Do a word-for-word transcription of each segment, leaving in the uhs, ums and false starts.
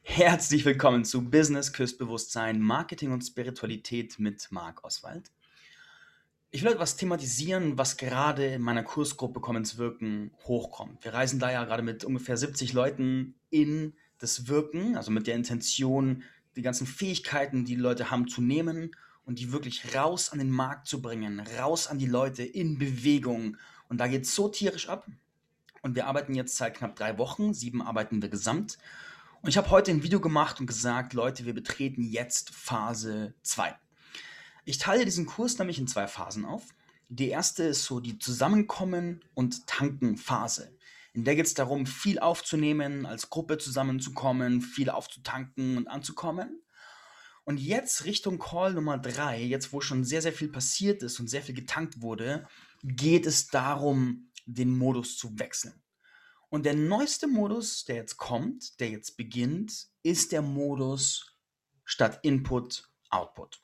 Herzlich willkommen zu Business küsst Bewusstsein, Marketing und Spiritualität mit Marc Oswald. Ich will etwas thematisieren, was gerade in meiner Kursgruppe Komm ins Wirken hochkommt. Wir reisen da ja gerade mit ungefähr siebzig Leuten in das Wirken, also mit der Intention, die ganzen Fähigkeiten, die die Leute haben, zu nehmen und die wirklich raus an den Markt zu bringen, raus an die Leute in Bewegung. Und da geht es so tierisch ab. Und wir arbeiten jetzt seit knapp drei Wochen, sieben arbeiten wir gesamt. Und ich habe heute ein Video gemacht und gesagt, Leute, wir betreten jetzt Phase zwei. Ich teile diesen Kurs nämlich in zwei Phasen auf. Die erste ist so die Zusammenkommen- und Tanken-Phase. In der geht es darum, viel aufzunehmen, als Gruppe zusammenzukommen, viel aufzutanken und anzukommen. Und jetzt Richtung Call Nummer drei, jetzt wo schon sehr, sehr viel passiert ist und sehr viel getankt wurde, geht es darum, den Modus zu wechseln. Und der neueste Modus, der jetzt kommt, der jetzt beginnt, ist der Modus statt Input, Output.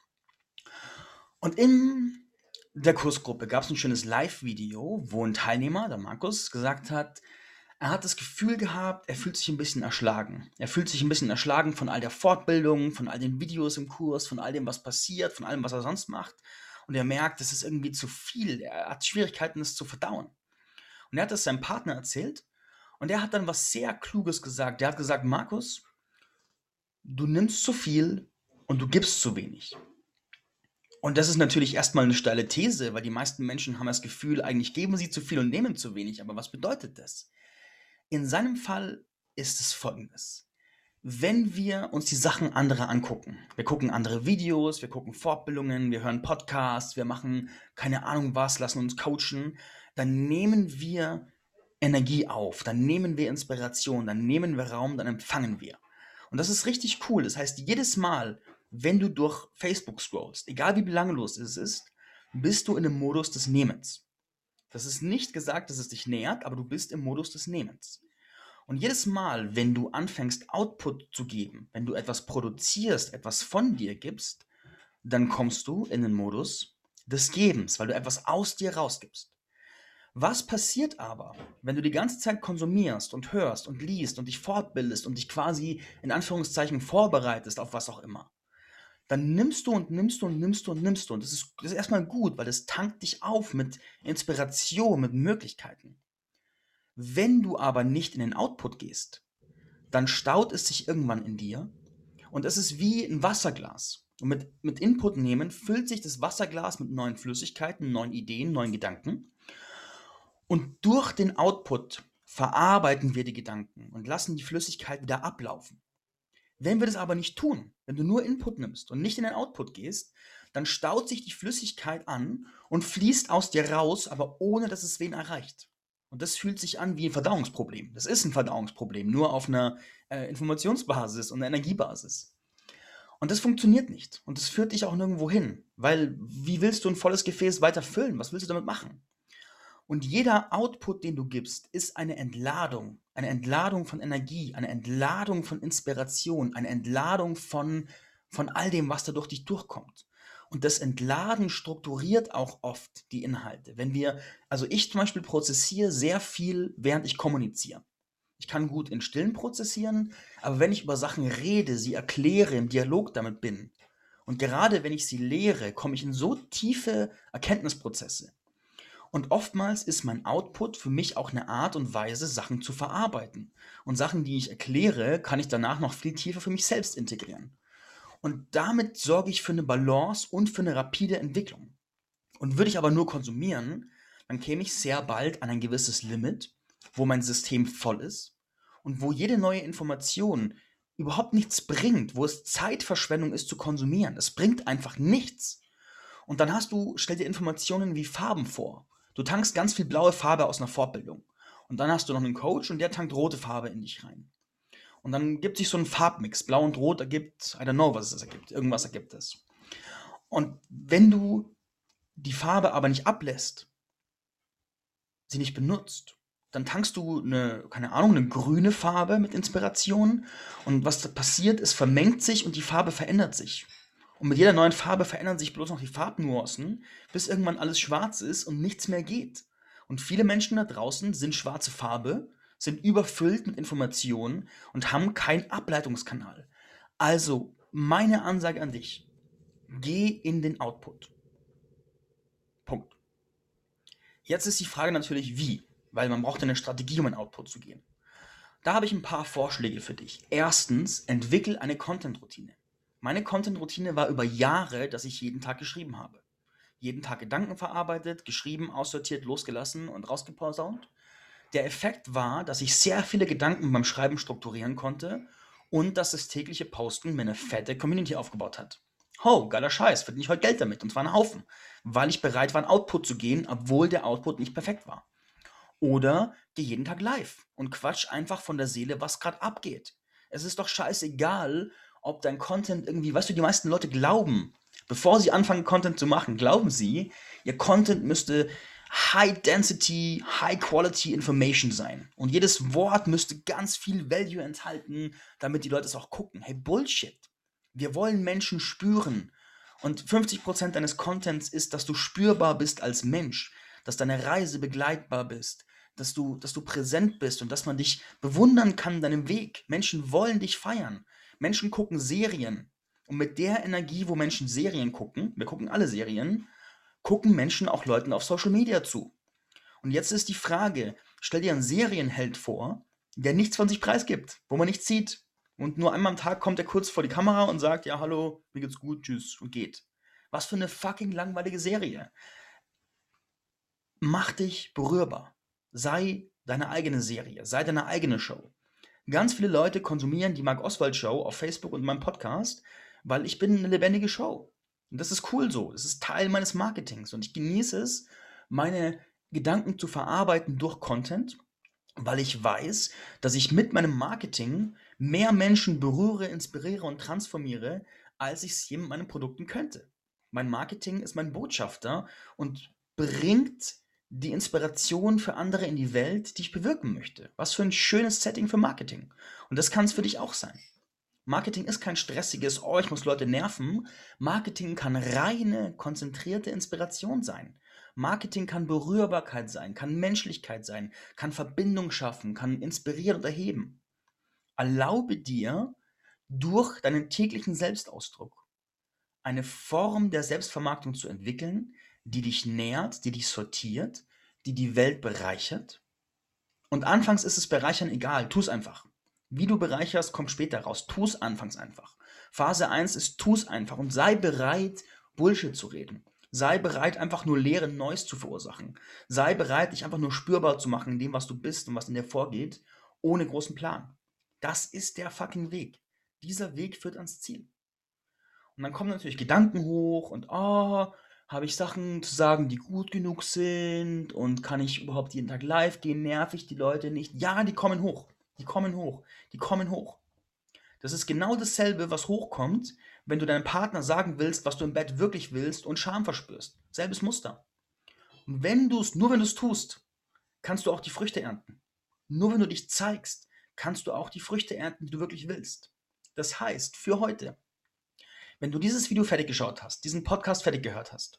Und in der Kursgruppe gab es ein schönes Live-Video, wo ein Teilnehmer, der Markus, gesagt hat, er hat das Gefühl gehabt, er fühlt sich ein bisschen erschlagen. Er fühlt sich ein bisschen erschlagen von all der Fortbildung, von all den Videos im Kurs, von all dem, was passiert, von allem, was er sonst macht. Und er merkt, das ist irgendwie zu viel. Er hat Schwierigkeiten, es zu verdauen. Und er hat das seinem Partner erzählt. Und der hat dann was sehr Kluges gesagt. Der hat gesagt, Markus, du nimmst zu viel und du gibst zu wenig. Und das ist natürlich erstmal eine steile These, weil die meisten Menschen haben das Gefühl, eigentlich geben sie zu viel und nehmen zu wenig. Aber was bedeutet das? In seinem Fall ist es folgendes. Wenn wir uns die Sachen anderer angucken, wir gucken andere Videos, wir gucken Fortbildungen, wir hören Podcasts, wir machen keine Ahnung was, lassen uns coachen, dann nehmen wir Energie auf, dann nehmen wir Inspiration, dann nehmen wir Raum, dann empfangen wir. Und das ist richtig cool. Das heißt, jedes Mal, wenn du durch Facebook scrollst, egal wie belanglos es ist, bist du in einem Modus des Nehmens. Das ist nicht gesagt, dass es dich nährt, aber du bist im Modus des Nehmens. Und jedes Mal, wenn du anfängst, Output zu geben, wenn du etwas produzierst, etwas von dir gibst, dann kommst du in den Modus des Gebens, weil du etwas aus dir rausgibst. Was passiert aber, wenn du die ganze Zeit konsumierst und hörst und liest und dich fortbildest und dich quasi in Anführungszeichen vorbereitest auf was auch immer? Dann nimmst du und nimmst du und nimmst du und nimmst du. Und das ist, das ist erstmal gut, weil das tankt dich auf mit Inspiration, mit Möglichkeiten. Wenn du aber nicht in den Output gehst, dann staut es sich irgendwann in dir und es ist wie ein Wasserglas. Und mit, mit Input nehmen füllt sich das Wasserglas mit neuen Flüssigkeiten, neuen Ideen, neuen Gedanken. Und durch den Output verarbeiten wir die Gedanken und lassen die Flüssigkeit wieder ablaufen. Wenn wir das aber nicht tun, wenn du nur Input nimmst und nicht in den Output gehst, dann staut sich die Flüssigkeit an und fließt aus dir raus, aber ohne dass es wen erreicht. Und das fühlt sich an wie ein Verdauungsproblem. Das ist ein Verdauungsproblem, nur auf einer äh, Informationsbasis und einer Energiebasis. Und das funktioniert nicht. Und das führt dich auch nirgendwo hin. Weil, wie willst du ein volles Gefäß weiter füllen? Was willst du damit machen? Und jeder Output, den du gibst, ist eine Entladung. Eine Entladung von Energie, eine Entladung von Inspiration, eine Entladung von, von all dem, was da durch dich durchkommt. Und das Entladen strukturiert auch oft die Inhalte. Wenn wir, also ich zum Beispiel prozessiere sehr viel, während ich kommuniziere. Ich kann gut in Stillen prozessieren, aber wenn ich über Sachen rede, sie erkläre, im Dialog damit bin, und gerade wenn ich sie lehre, komme ich in so tiefe Erkenntnisprozesse. Und oftmals ist mein Output für mich auch eine Art und Weise, Sachen zu verarbeiten. Und Sachen, die ich erkläre, kann ich danach noch viel tiefer für mich selbst integrieren. Und damit sorge ich für eine Balance und für eine rapide Entwicklung. Und würde ich aber nur konsumieren, dann käme ich sehr bald an ein gewisses Limit, wo mein System voll ist und wo jede neue Information überhaupt nichts bringt, wo es Zeitverschwendung ist zu konsumieren. Es bringt einfach nichts. Und dann hast du, stell dir Informationen wie Farben vor. Du tankst ganz viel blaue Farbe aus einer Fortbildung. Und dann hast du noch einen Coach und der tankt rote Farbe in dich rein. Und dann gibt sich so ein Farbmix. Blau und Rot ergibt, I don't know, was es ergibt. Irgendwas ergibt es. Und wenn du die Farbe aber nicht ablässt, sie nicht benutzt, dann tankst du eine, keine Ahnung, eine grüne Farbe mit Inspiration. Und was da passiert, es vermengt sich und die Farbe verändert sich. Und mit jeder neuen Farbe verändern sich bloß noch die Farbnuancen, bis irgendwann alles schwarz ist und nichts mehr geht. Und viele Menschen da draußen sind schwarze Farbe, sind überfüllt mit Informationen und haben keinen Ableitungskanal. Also, meine Ansage an dich: Geh in den Output. Punkt. Jetzt ist die Frage natürlich, wie, weil man braucht eine Strategie, um in den Output zu gehen. Da habe ich ein paar Vorschläge für dich. Erstens, entwickel eine Content-Routine. Meine Content-Routine war über Jahre, dass ich jeden Tag geschrieben habe. Jeden Tag Gedanken verarbeitet, geschrieben, aussortiert, losgelassen und rausgeposaunt. Der Effekt war, dass ich sehr viele Gedanken beim Schreiben strukturieren konnte und dass das tägliche Posten mir eine fette Community aufgebaut hat. Oh, geiler Scheiß, verdiene ich heute Geld damit, und zwar einen Haufen, weil ich bereit war, in Output zu gehen, obwohl der Output nicht perfekt war. Oder geh jeden Tag live und quatsch einfach von der Seele, was gerade abgeht. Es ist doch scheißegal, ob dein Content irgendwie, weißt du, die meisten Leute glauben, bevor sie anfangen, Content zu machen, glauben sie, ihr Content müsste High Density, High Quality Information sein. Und jedes Wort müsste ganz viel Value enthalten, damit die Leute es auch gucken. Hey, Bullshit. Wir wollen Menschen spüren. Und fünfzig Prozent deines Contents ist, dass du spürbar bist als Mensch, dass deine Reise begleitbar bist, dass du, dass du präsent bist und dass man dich bewundern kann in deinem Weg. Menschen wollen dich feiern. Menschen gucken Serien. Und mit der Energie, wo Menschen Serien gucken, wir gucken alle Serien, gucken Menschen auch Leuten auf Social Media zu. Und jetzt ist die Frage, stell dir einen Serienheld vor, der nichts von sich preisgibt, wo man nichts sieht. Und nur einmal am Tag kommt er kurz vor die Kamera und sagt, ja, hallo, mir geht's gut, tschüss, und geht. Was für eine fucking langweilige Serie. Mach dich berührbar. Sei deine eigene Serie, sei deine eigene Show. Ganz viele Leute konsumieren die Marc Oswald Show auf Facebook und meinem Podcast, weil ich bin eine lebendige Show. Und das ist cool so. Das ist Teil meines Marketings. Und ich genieße es, meine Gedanken zu verarbeiten durch Content, weil ich weiß, dass ich mit meinem Marketing mehr Menschen berühre, inspiriere und transformiere, als ich es je mit meinen Produkten könnte. Mein Marketing ist mein Botschafter und bringt die Inspiration für andere in die Welt, die ich bewirken möchte. Was für ein schönes Setting für Marketing. Und das kann es für dich auch sein. Marketing ist kein stressiges, oh, ich muss Leute nerven. Marketing kann reine, konzentrierte Inspiration sein. Marketing kann Berührbarkeit sein, kann Menschlichkeit sein, kann Verbindung schaffen, kann inspirieren und erheben. Erlaube dir, durch deinen täglichen Selbstausdruck eine Form der Selbstvermarktung zu entwickeln, die dich nährt, die dich sortiert, die die Welt bereichert. Und anfangs ist es Bereichern egal, tu es einfach. Wie du bereicherst, kommt später raus. Tu es anfangs einfach. Phase eins ist, tu es einfach und sei bereit, Bullshit zu reden. Sei bereit, einfach nur leeren Noise zu verursachen. Sei bereit, dich einfach nur spürbar zu machen in dem, was du bist und was in dir vorgeht, ohne großen Plan. Das ist der fucking Weg. Dieser Weg führt ans Ziel. Und dann kommen natürlich Gedanken hoch und, oh, habe ich Sachen zu sagen, die gut genug sind, und kann ich überhaupt jeden Tag live gehen? Nerv ich die Leute nicht? Ja, die kommen hoch. Die kommen hoch. Die kommen hoch. Das ist genau dasselbe, was hochkommt, wenn du deinem Partner sagen willst, was du im Bett wirklich willst und Scham verspürst. Selbes Muster. Und wenn du es, nur wenn du es tust, kannst du auch die Früchte ernten. Nur wenn du dich zeigst, kannst du auch die Früchte ernten, die du wirklich willst. Das heißt, für heute, wenn du dieses Video fertig geschaut hast, diesen Podcast fertig gehört hast,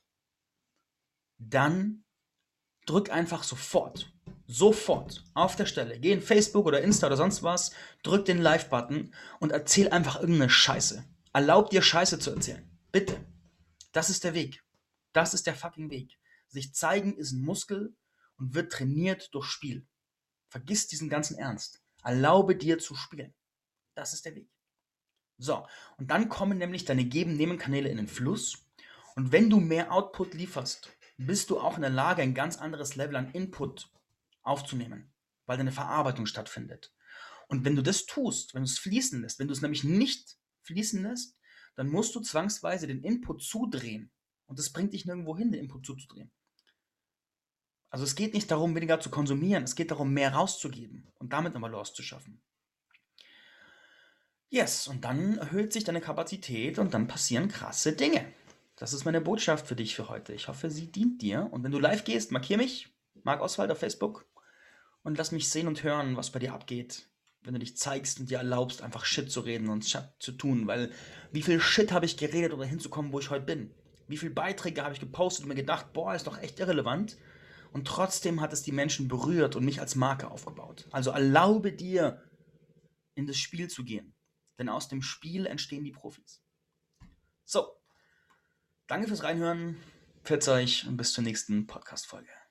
dann drück einfach sofort, sofort auf der Stelle, geh in Facebook oder Insta oder sonst was, drück den Live-Button und erzähl einfach irgendeine Scheiße. Erlaub dir Scheiße zu erzählen. Bitte. Das ist der Weg. Das ist der fucking Weg. Sich zeigen ist ein Muskel und wird trainiert durch Spiel. Vergiss diesen ganzen Ernst. Erlaube dir zu spielen. Das ist der Weg. So, und dann kommen nämlich deine Geben-Nehmen-Kanäle in den Fluss. Und wenn du mehr Output lieferst, bist du auch in der Lage, ein ganz anderes Level an Input aufzunehmen, weil deine Verarbeitung stattfindet. Und wenn du das tust, wenn du es fließen lässt, wenn du es nämlich nicht fließen lässt, dann musst du zwangsweise den Input zudrehen. Und das bringt dich nirgendwo hin, den Input zuzudrehen. Also es geht nicht darum, weniger zu konsumieren, es geht darum, mehr rauszugeben und damit eine Balance zu schaffen. Yes, und dann erhöht sich deine Kapazität und dann passieren krasse Dinge. Das ist meine Botschaft für dich für heute. Ich hoffe, sie dient dir. Und wenn du live gehst, markier mich, Marc Oswald auf Facebook, und lass mich sehen und hören, was bei dir abgeht. Wenn du dich zeigst und dir erlaubst, einfach Shit zu reden und Shit zu tun. Weil wie viel Shit habe ich geredet, um dahin zu kommen, wo ich heute bin? Wie viele Beiträge habe ich gepostet und mir gedacht, boah, ist doch echt irrelevant. und trotzdem hat es die Menschen berührt und mich als Marke aufgebaut. Also erlaube dir, in das Spiel zu gehen, denn aus dem Spiel entstehen die Profis. So, danke fürs Reinhören, pfiat euch und bis zur nächsten Podcast-Folge.